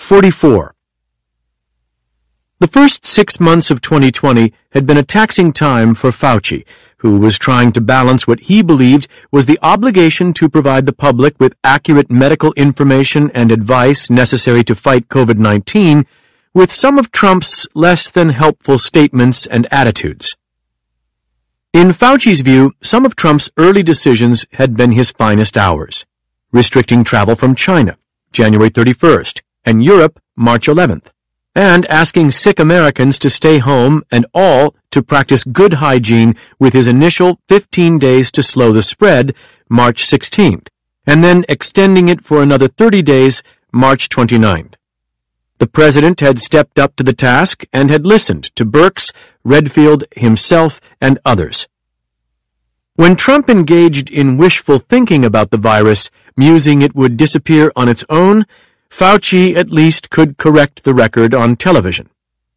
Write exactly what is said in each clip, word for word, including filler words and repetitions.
forty-four. The first six months of twenty twenty had been a taxing time for Fauci, who was trying to balance what he believed was the obligation to provide the public with accurate medical information and advice necessary to fight COVID nineteen with some of Trump's less than helpful statements and attitudes. In Fauci's view, some of Trump's early decisions had been his finest hours, restricting travel from China, January thirty-first, and Europe, March eleventh, and asking sick Americans to stay home and all to practice good hygiene with his initial fifteen days to slow the spread, March sixteenth, and then extending it for another thirty days, March twenty-ninth. The president had stepped up to the task and had listened to Birx, Redfield, himself, and others. When Trump engaged in wishful thinking about the virus, musing it would disappear on its own, Fauci at least could correct the record on television.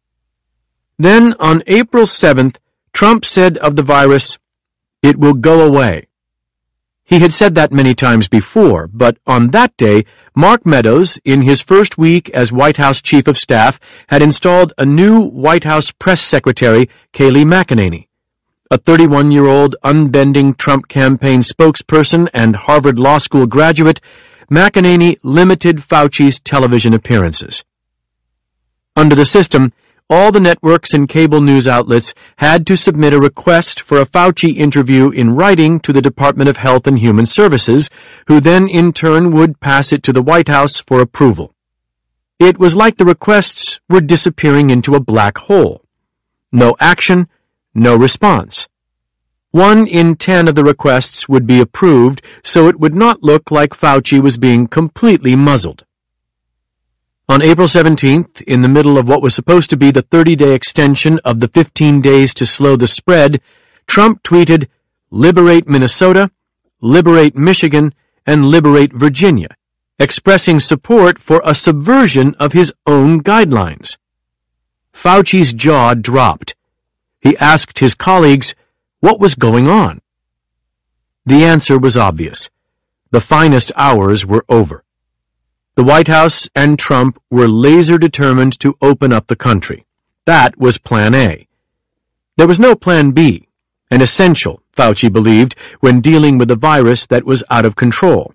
Then, on April seventh, Trump said of the virus, "It will go away." He had said that many times before, but on that day, Mark Meadows, in his first week as White House Chief of Staff, had installed a new White House Press Secretary, Kayleigh McEnany. A thirty-one-year-old unbending Trump campaign spokesperson and Harvard Law School graduate, McEnany limited Fauci's television appearances. Under the system, all the networks and cable news outlets had to submit a request for a Fauci interview in writing to the Department of Health and Human Services, who then in turn would pass it to the White House for approval. It was like the requests were disappearing into a black hole. No action, no response. One in ten of the requests would be approved, so it would not look like Fauci was being completely muzzled. On April seventeenth, in the middle of what was supposed to be the thirty-day extension of the fifteen days to slow the spread, Trump tweeted, "Liberate Minnesota, liberate Michigan, and liberate Virginia," expressing support for a subversion of his own guidelines. Fauci's jaw dropped. He asked his colleagues what was going on. The answer was obvious. The finest hours were over. The White House and Trump were laser-determined to open up the country. That was Plan A. There was no Plan B, an essential, Fauci believed, when dealing with a virus that was out of control.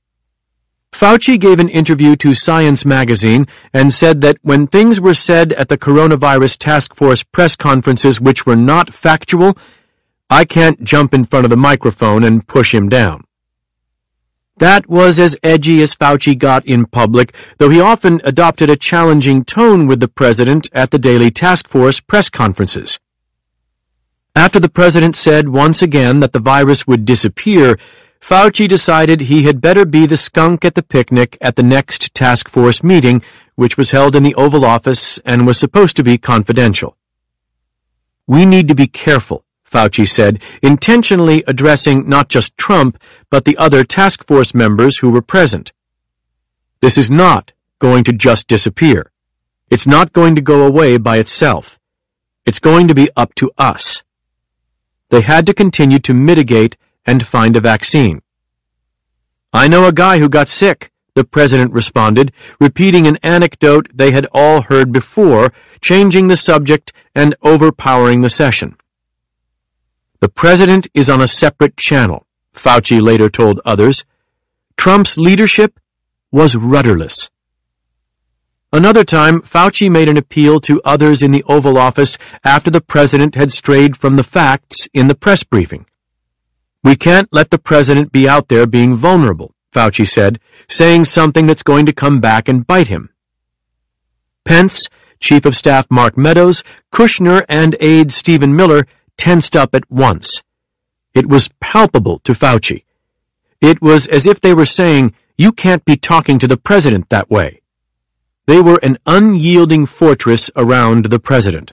Fauci gave an interview to Science magazine and said that when things were said at the Coronavirus Task Force press conferences which were not factual, I can't jump in front of the microphone and push him down. That was as edgy as Fauci got in public, though he often adopted a challenging tone with the president at the daily task force press conferences. After the president said once again that the virus would disappear, Fauci decided he had better be the skunk at the picnic at the next task force meeting, which was held in the Oval Office and was supposed to be confidential. "We need to be careful," Fauci said, intentionally addressing not just Trump, but the other task force members who were present. "This is not going to just disappear. It's not going to go away by itself. It's going to be up to us." They had to continue to mitigate and find a vaccine. "I know a guy who got sick," the president responded, repeating an anecdote they had all heard before, changing the subject and overpowering the session. "The president is on a separate channel," Fauci later told others. Trump's leadership was rudderless. Another time, Fauci made an appeal to others in the Oval Office after the president had strayed from the facts in the press briefing. "We can't let the president be out there being vulnerable," Fauci said, saying something that's going to come back and bite him. Pence, Chief of Staff Mark Meadows, Kushner, and aide Stephen Miller tensed up at once. It was palpable to Fauci. It was as if they were saying, "You can't be talking to the president that way." They were an unyielding fortress around the president.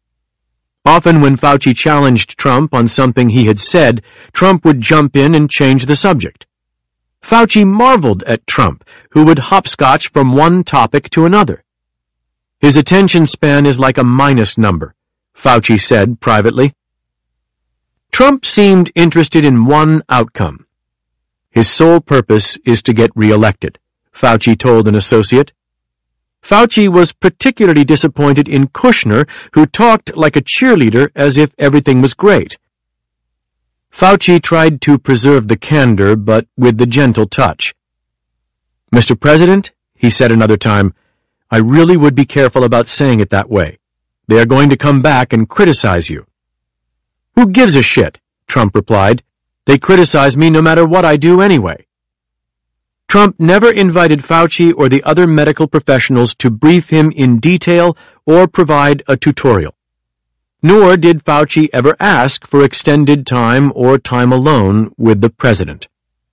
Often when Fauci challenged Trump on something he had said, Trump would jump in and change the subject. Fauci marveled at Trump, who would hopscotch from one topic to another. "His attention span is like a minus number," Fauci said privately. Trump seemed interested in one outcome. "His sole purpose is to get reelected," Fauci told an associate. Fauci was particularly disappointed in Kushner, who talked like a cheerleader as if everything was great. Fauci tried to preserve the candor, but with the gentle touch. "Mister President," he said another time, "I really would be careful about saying it that way. They are going to come back and criticize you." "Who gives a shit?" Trump replied. "They criticize me no matter what I do anyway." Trump never invited Fauci or the other medical professionals to brief him in detail or provide a tutorial. Nor did Fauci ever ask for extended time or time alone with the president.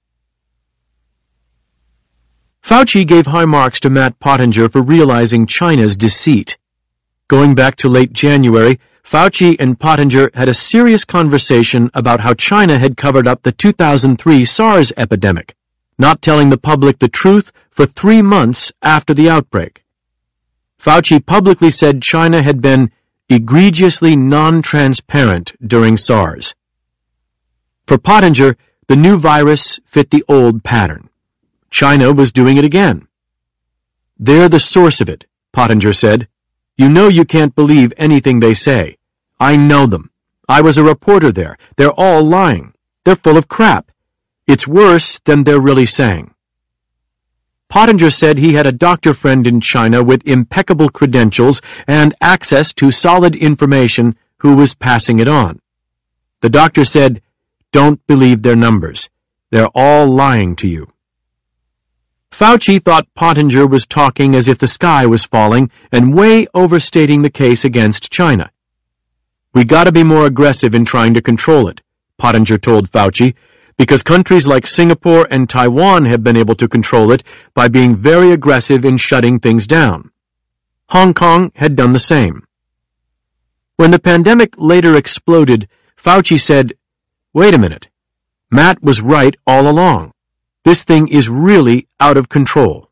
Fauci gave high marks to Matt Pottinger for realizing China's deceit. Going back to late January, Fauci and Pottinger had a serious conversation about how China had covered up the two thousand three SARS epidemic, not telling the public the truth for three months after the outbreak. Fauci publicly said China had been egregiously non-transparent during SARS. For Pottinger, the new virus fit the old pattern. China was doing it again. "They're the source of it," Pottinger said. "You know you can't believe anything they say. I know them. I was a reporter there. They're all lying. They're full of crap. It's worse than they're really saying." Pottinger said he had a doctor friend in China with impeccable credentials and access to solid information who was passing it on. The doctor said, "Don't believe their numbers. They're all lying to you." Fauci thought Pottinger was talking as if the sky was falling and way overstating the case against China. "We gotta be more aggressive in trying to control it," Pottinger told Fauci, "because countries like Singapore and Taiwan have been able to control it by being very aggressive in shutting things down. Hong Kong had done the same." When the pandemic later exploded, Fauci said, "Wait a minute. Matt was right all along. This thing is really out of control."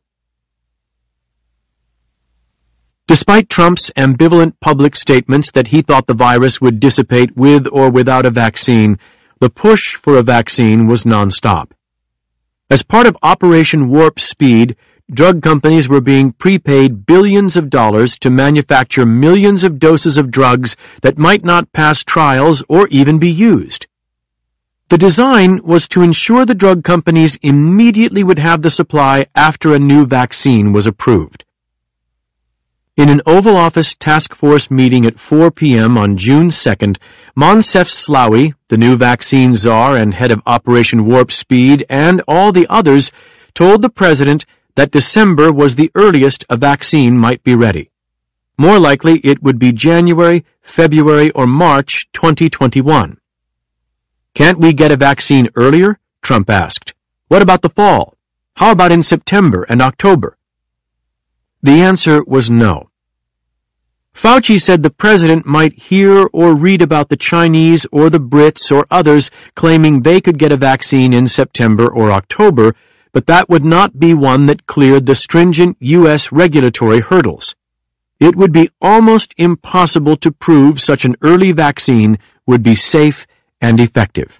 Despite Trump's ambivalent public statements that he thought the virus would dissipate with or without a vaccine, the push for a vaccine was nonstop. As part of Operation Warp Speed, drug companies were being prepaid billions of dollars to manufacture millions of doses of drugs that might not pass trials or even be used. The design was to ensure the drug companies immediately would have the supply after a new vaccine was approved. In an Oval Office task force meeting at four p m on June second, Moncef Slaoui, the new vaccine czar and head of Operation Warp Speed, and all the others told the president that December was the earliest a vaccine might be ready. More likely it would be January, February, or March twenty twenty-one. "Can't we get a vaccine earlier?" Trump asked. "What about the fall? How about in September and October?" The answer was no. Fauci said the president might hear or read about the Chinese or the Brits or others claiming they could get a vaccine in September or October, but that would not be one that cleared the stringent U S regulatory hurdles. It would be almost impossible to prove such an early vaccine would be safe and effective.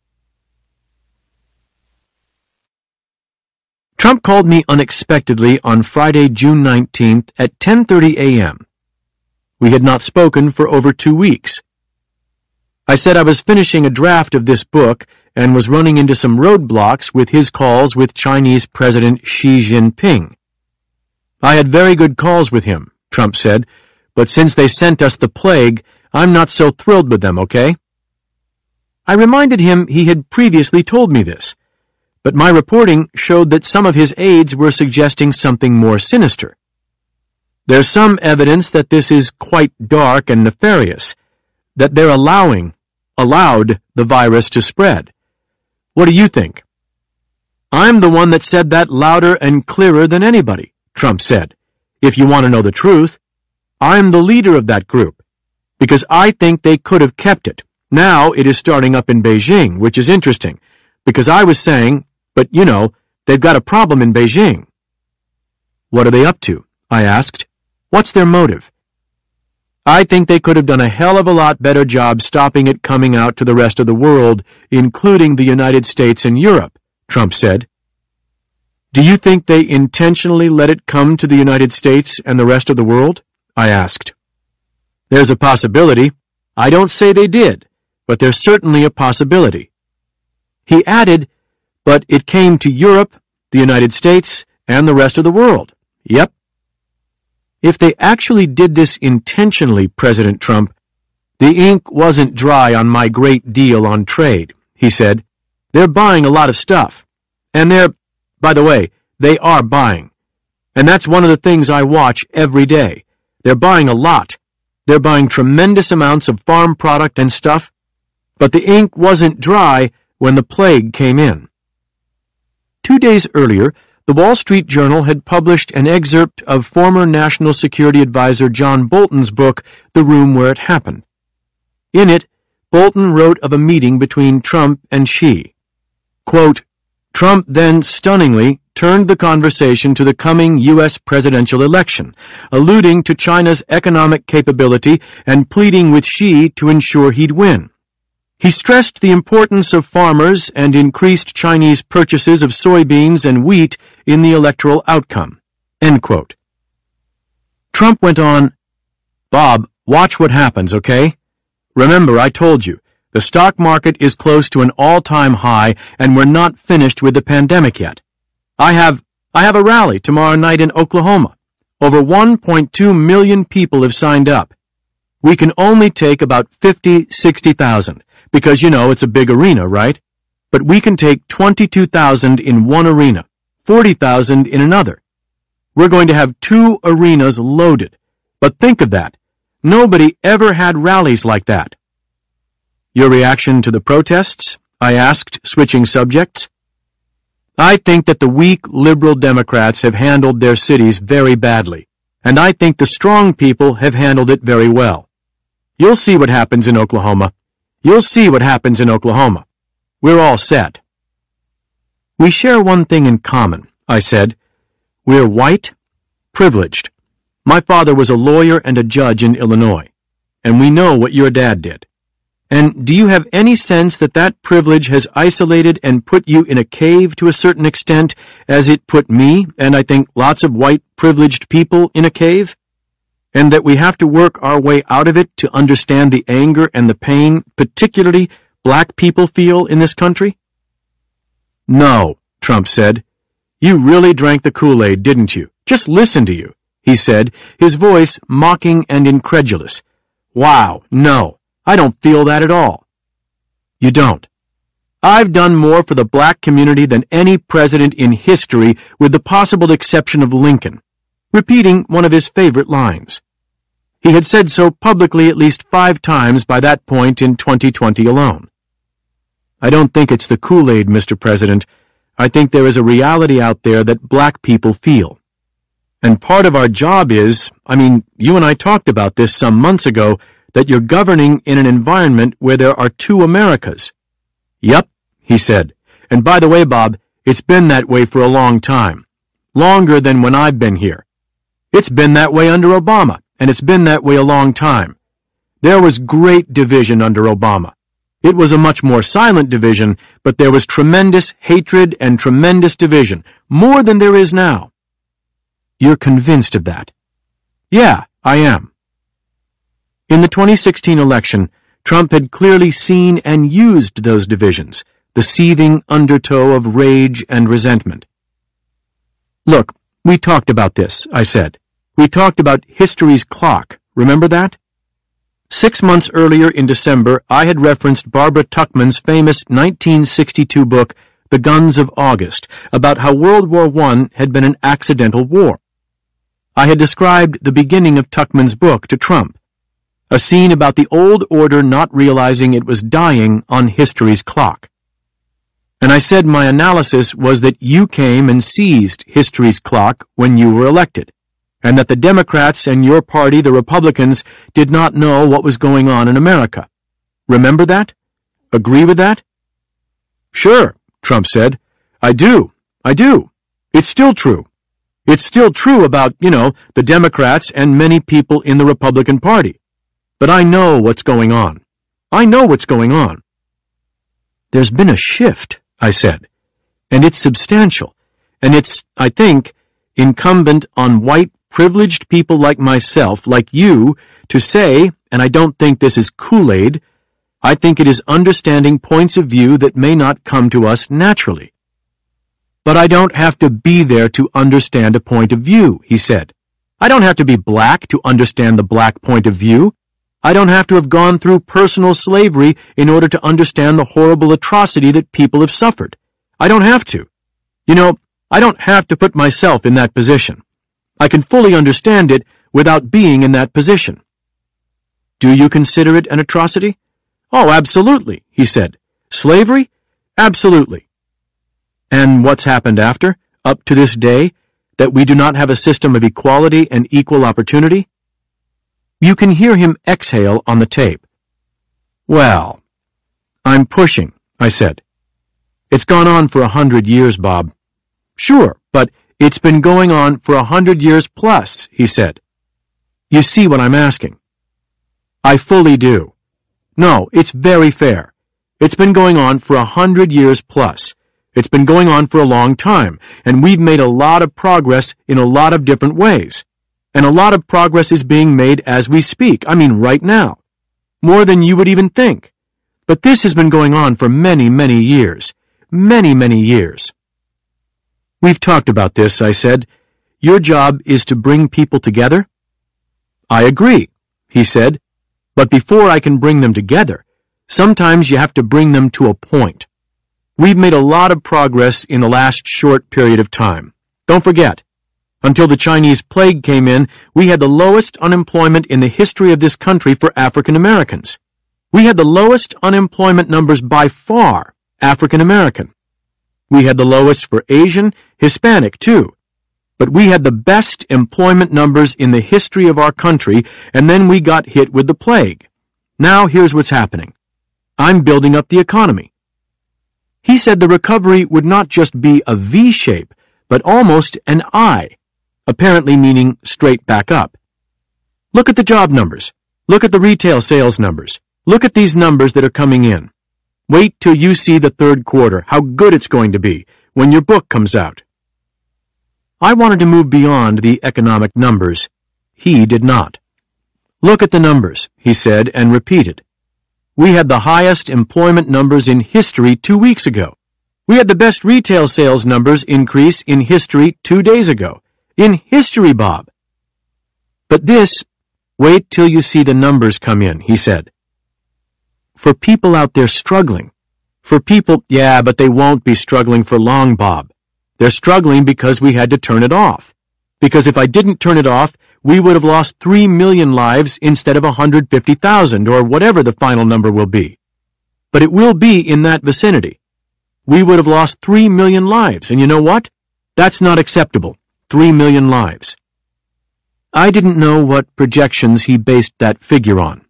Trump called me unexpectedly on Friday, June nineteenth at ten thirty a m We had not spoken for over two weeks. I said I was finishing a draft of this book and was running into some roadblocks with his calls with Chinese President Xi Jinping. "I had very good calls with him," Trump said, "but since they sent us the plague, I'm not so thrilled with them, okay?" I reminded him he had previously told me this, but my reporting showed that some of his aides were suggesting something more sinister. There's some evidence that this is quite dark and nefarious, that they're allowing, allowed the virus to spread. What do you think? "I'm the one that said that louder and clearer than anybody," Trump said. "If you want to know the truth, I'm the leader of that group, because I think they could have kept it. Now it is starting up in Beijing, which is interesting, because I was saying, but you know, they've got a problem in Beijing." "What are they up to?" I asked. "What's their motive?" "I think they could have done a hell of a lot better job stopping it coming out to the rest of the world, including the United States and Europe," Trump said. Do you think they intentionally let it come to the United States and the rest of the world? I asked. There's a possibility. I don't say they did, but there's certainly a possibility. He added, but it came to Europe, the United States, and the rest of the world. Yep. If they actually did this intentionally, President Trump, the ink wasn't dry on my great deal on trade, he said. They're buying a lot of stuff. And they're, by the way, they are buying. And that's one of the things I watch every day. They're buying a lot. They're buying tremendous amounts of farm product and stuff. But the ink wasn't dry when the plague came in. Two days earlier, the Wall Street Journal had published an excerpt of former National Security Advisor John Bolton's book, The Room Where It Happened. In it, Bolton wrote of a meeting between Trump and Xi. Quote, Trump then stunningly turned the conversation to the coming U S presidential election, alluding to China's economic capability and pleading with Xi to ensure he'd win. He stressed the importance of farmers and increased Chinese purchases of soybeans and wheat in the electoral outcome. End quote. Trump went on, Bob, watch what happens, okay? Remember, I told you, the stock market is close to an all-time high and we're not finished with the pandemic yet. I have, I have a rally tomorrow night in Oklahoma. Over one point two million people have signed up. We can only take about fifty, sixty thousand. Because, you know, it's a big arena, right? But we can take twenty-two thousand in one arena, forty thousand in another. We're going to have two arenas loaded. But think of that. Nobody ever had rallies like that. Your reaction to the protests? I asked, switching subjects. I think that the weak liberal Democrats have handled their cities very badly, and I think the strong people have handled it very well. You'll see what happens in Oklahoma. You'll see what happens in Oklahoma. We're all set. We share one thing in common, I said. We're white, privileged. My father was a lawyer and a judge in Illinois, and we know what your dad did. And do you have any sense that that privilege has isolated and put you in a cave to a certain extent, as it put me, and I think lots of white privileged people, in a cave? And that we have to work our way out of it to understand the anger and the pain, particularly black people feel in this country? No, Trump said. You really drank the Kool-Aid, didn't you? Just listen to you, he said, his voice mocking and incredulous. Wow, no. I don't feel that at all. You don't. I've done more for the black community than any president in history, with the possible exception of Lincoln, repeating one of his favorite lines. He had said so publicly at least five times by that point in twenty twenty alone. I don't think it's the Kool-Aid, Mister President. I think there is a reality out there that black people feel. And part of our job is, I mean, you and I talked about this some months ago, that you're governing in an environment where there are two Americas. Yep, he said. And by the way, Bob, it's been that way for a long time. Longer than when I've been here. It's been that way under Obama, and it's been that way a long time. There was great division under Obama. It was a much more silent division, but there was tremendous hatred and tremendous division, more than there is now. You're convinced of that? Yeah, I am. In the twenty sixteen election, Trump had clearly seen and used those divisions, the seething undertow of rage and resentment. Look, we talked about this, I said. We talked about history's clock. Remember that? Six months earlier in December, I had referenced Barbara Tuchman's famous nineteen sixty-two book, The Guns of August, about how World War One had been an accidental war. I had described the beginning of Tuchman's book to Trump. A scene about the old order not realizing it was dying on history's clock. And I said my analysis was that you came and seized history's clock when you were elected, and that the Democrats and your party, the Republicans, did not know what was going on in America. Remember that? Agree with that? Sure, Trump said. I do. I do. It's still true. It's still true about, you know, the Democrats and many people in the Republican Party. But I know what's going on. I know what's going on. There's been a shift, I said, and it's substantial, And it's, I think, incumbent on white, privileged people like myself, like you, to say, and I don't think this is Kool-Aid, I think it is understanding points of view that may not come to us naturally. But I don't have to be there to understand a point of view, he said. I don't have to be black to understand the black point of view. I don't have to have gone through personal slavery in order to understand the horrible atrocity that people have suffered. I don't have to. You know, I don't have to put myself in that position. I can fully understand it without being in that position. Do you consider it an atrocity? Oh, absolutely, he said. Slavery? Absolutely. And what's happened after, up to this day, that we do not have a system of equality and equal opportunity? You can hear him exhale on the tape. Well, I'm pushing, I said. It's gone on for a hundred years, Bob. Sure, but it's been going on for a hundred years plus, he said. You see what I'm asking? I fully do. No, it's very fair. It's been going on for a hundred years plus. It's been going on for a long time, and we've made a lot of progress in a lot of different ways. And a lot of progress is being made as we speak, I mean right now. More than you would even think. But this has been going on for many, many years. Many, many years. We've talked about this, I said. Your job is to bring people together? I agree, he said. But before I can bring them together, sometimes you have to bring them to a point. We've made a lot of progress in the last short period of time. Don't forget, until the Chinese plague came in, we had the lowest unemployment in the history of this country for African Americans. We had the lowest unemployment numbers by far, African American. We had the lowest for Asian, Hispanic too. But we had the best employment numbers in the history of our country, and then we got hit with the plague. Now here's what's happening. I'm building up the economy. He said the recovery would not just be a V shape, but almost an I, apparently meaning straight back up. Look at the job numbers. Look at the retail sales numbers. Look at these numbers that are coming in. Wait till you see the third quarter, how good it's going to be, when your book comes out. I wanted to move beyond the economic numbers. He did not. Look at the numbers, he said, and repeated. We had the highest employment numbers in history two weeks ago. We had the best retail sales numbers increase in history two days ago. In history, Bob. But this, wait till you see the numbers come in, he said. For people out there struggling. For people, yeah, but they won't be struggling for long, Bob. They're struggling because we had to turn it off. Because if I didn't turn it off, we would have lost three million lives instead of one hundred fifty thousand, or whatever the final number will be. But it will be in that vicinity. We would have lost three million lives, and you know what? That's not acceptable. Three million lives. I didn't know what projections he based that figure on.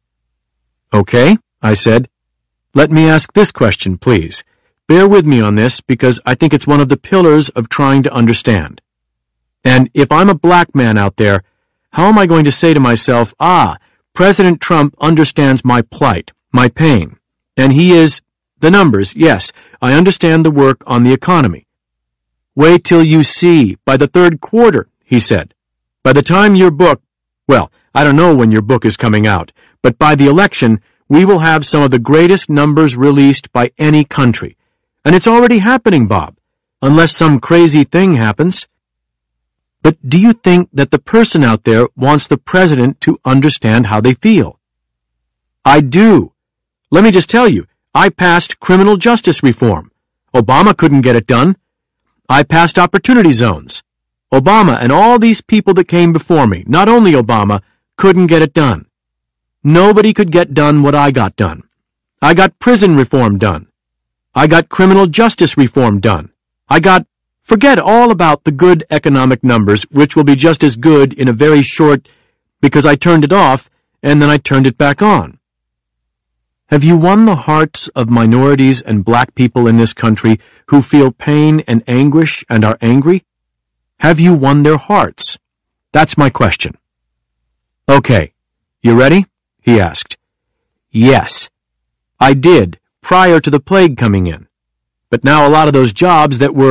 Okay, I said. Let me ask this question, please. Bear with me on this, because I think it's one of the pillars of trying to understand. And if I'm a black man out there, how am I going to say to myself, ah, President Trump understands my plight, my pain, and he is, the numbers, yes, I understand the work on the economy. Wait till you see, by the third quarter, he said. By the time your book, well, I don't know when your book is coming out, but by the election, we will have some of the greatest numbers released by any country. And it's already happening, Bob, unless some crazy thing happens. But do you think that the person out there wants the president to understand how they feel? I do. Let me just tell you, I passed criminal justice reform. Obama couldn't get it done. I passed opportunity zones. Obama and all these people that came before me, not only Obama, couldn't get it done. Nobody could get done what I got done. I got prison reform done. I got criminal justice reform done. I got, forget all about the good economic numbers, which will be just as good in a very short, because I turned it off, and then I turned it back on. Have you won the hearts of minorities and black people in this country who feel pain and anguish and are angry? Have you won their hearts? That's my question. Okay, you ready? He asked. Yes, I did, prior to the plague coming in. But now a lot of those jobs that were,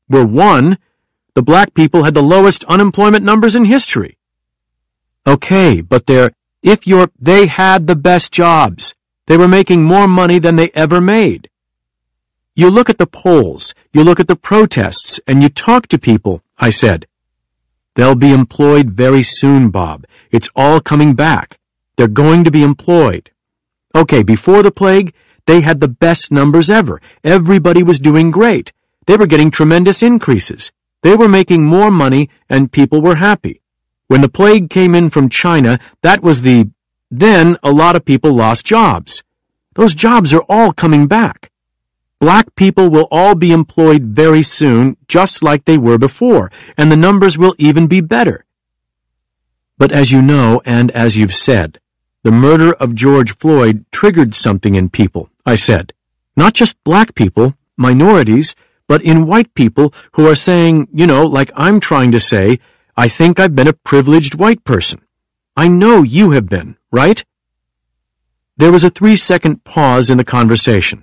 We're one. The black people had the lowest unemployment numbers in history. Okay, but they're, if you're, they had the best jobs. They were making more money than they ever made. You look at the polls, you look at the protests, and you talk to people, I said. They'll be employed very soon, Bob. It's all coming back. They're going to be employed. Okay, before the plague, they had the best numbers ever. Everybody was doing great. They were getting tremendous increases. They were making more money, and people were happy. When the plague came in from China, that was the... Then a lot of people lost jobs. Those jobs are all coming back. Black people will all be employed very soon, just like they were before, and the numbers will even be better. But as you know, and as you've said, the murder of George Floyd triggered something in people, I said. Not just black people, minorities, but in white people who are saying, you know, like I'm trying to say, I think I've been a privileged white person. I know you have been, right? There was a three-second pause in the conversation.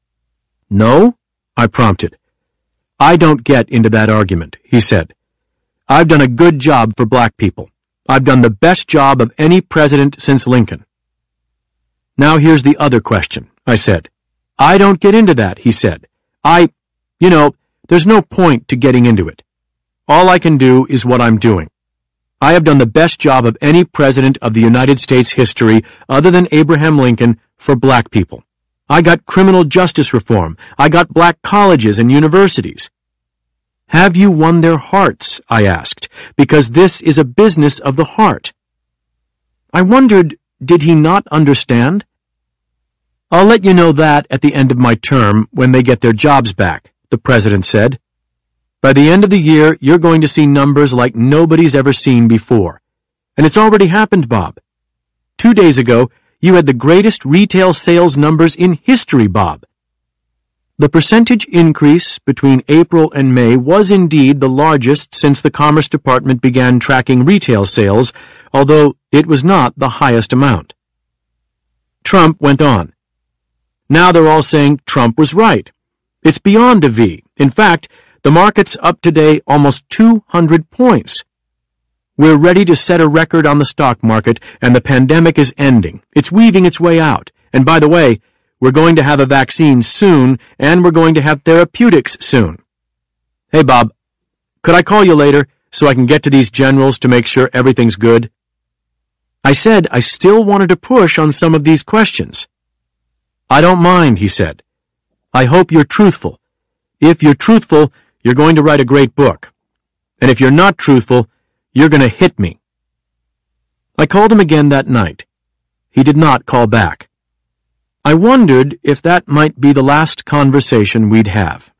No? I prompted. I don't get into that argument, he said. I've done a good job for black people. I've done the best job of any president since Lincoln. Now here's the other question, I said. I don't get into that, he said. I, you know, there's no point to getting into it. All I can do is what I'm doing. I have done the best job of any president of the United States history other than Abraham Lincoln for black people. I got criminal justice reform. I got black colleges and universities. Have you won their hearts? I asked, because this is a business of the heart. I wondered, did he not understand? I'll let you know that at the end of my term when they get their jobs back, the president said. By the end of the year, you're going to see numbers like nobody's ever seen before. And it's already happened, Bob. Two days ago, you had the greatest retail sales numbers in history, Bob. The percentage increase between April and May was indeed the largest since the Commerce Department began tracking retail sales, although it was not the highest amount. Trump went on. Now they're all saying Trump was right. It's beyond a V. In fact, the market's up today almost two hundred points. We're ready to set a record on the stock market, and the pandemic is ending. It's weaving its way out. And by the way, we're going to have a vaccine soon, and we're going to have therapeutics soon. Hey, Bob, could I call you later so I can get to these generals to make sure everything's good? I said I still wanted to push on some of these questions. I don't mind, he said. I hope you're truthful. If you're truthful, you're going to write a great book. And if you're not truthful, you're going to hit me. I called him again that night. He did not call back. I wondered if that might be the last conversation we'd have.